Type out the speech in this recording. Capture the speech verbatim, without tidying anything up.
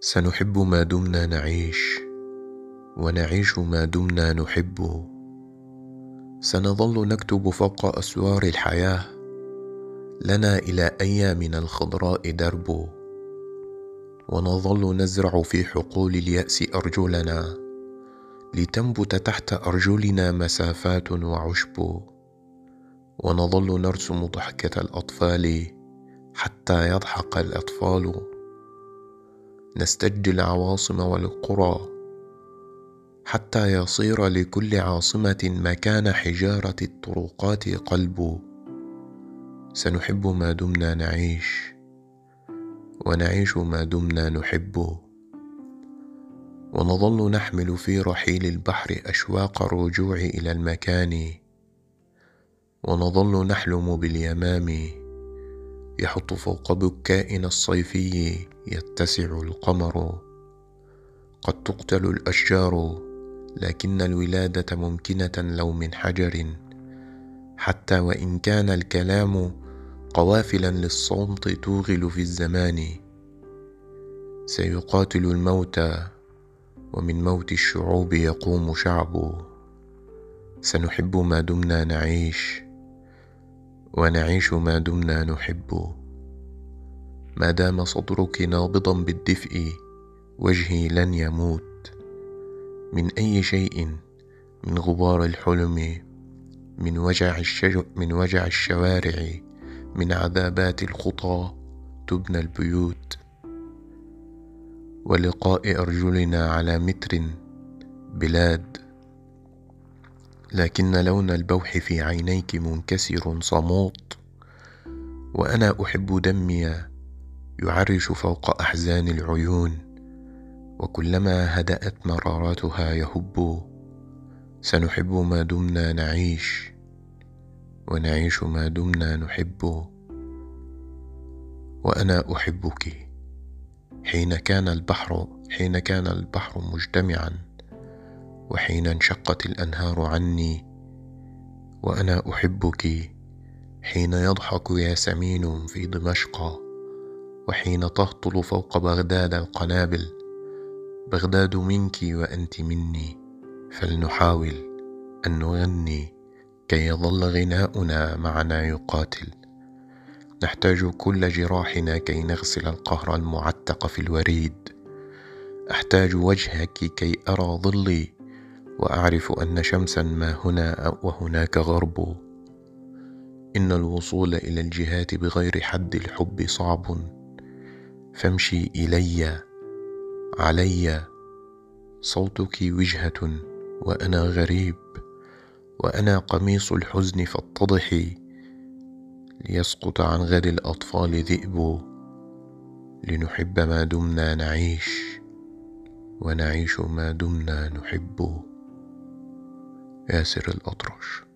سنحب ما دمنا نعيش، ونعيش ما دمنا نحب. سنظل نكتب فوق أسوار الحياة، لنا إلى أيامنا الخضراء درب. ونظل نزرع في حقول اليأس أرجلنا، لتنبت تحت أرجلنا مسافات وعشب. ونظل نرسم ضحكة الأطفال حتى يضحك الأطفال. نستجدي العواصم والقرى حتى يصير لكل عاصمة مكان حجارة الطرقات قلب. سنحب ما دمنا نعيش، ونعيش ما دمنا نحب. ونظل نحمل في رحيل البحر أشواق الرجوع إلى المكان. ونظل نحلم باليمام يحط فوق بكائنا الصيفي يتسع القمر. قد تقتل الأشجار، لكن الولادة ممكنة لو من حجر، حتى وإن كان الكلام قوافلا للصمت توغل في الزمان. سيقاتل الموتى، ومن موت الشعوب يقوم شعب. سنحب ما دمنا نعيش، ونعيش ما دمنا نحب. ما دام صدرك نابضا بالدفء، وجهي لن يموت من أي شيء، من غبار الحلم، من وجع الشجر، من وجع الشوارع، من عذابات الخطى تبنى البيوت. ولقاء أرجلنا على متر بلاد، لكن لون البوح في عينيك منكسر صموت. وأنا أحب دمي يعرش فوق أحزان العيون، وكلما هدأت مراراتها يهب. سنحب ما دمنا نعيش، ونعيش ما دمنا نحب. وأنا أحبك حين كان البحر حين كان البحر مجتمعا، وحين انشقت الأنهار عني. وأنا أحبك حين يضحك ياسمين في دمشق، وحين تهطل فوق بغداد القنابل. بغداد منك وأنت مني، فلنحاول أن نغني كي يظل غناؤنا معنا يقاتل. نحتاج كل جراحنا كي نغسل القهر المعتق في الوريد. أحتاج وجهك كي أرى ظلي، وأعرف أن شمسا ما هنا وهناك غرب. إن الوصول إلى الجهات بغير حد الحب صعب، فامشي إلي علي. صوتك وجهة وأنا غريب، وأنا قميص الحزن فاتضحي، ليسقط عن غد الأطفال ذئب. لنحب ما دمنا نعيش، ونعيش ما دمنا نحب. ياسر الأطرش.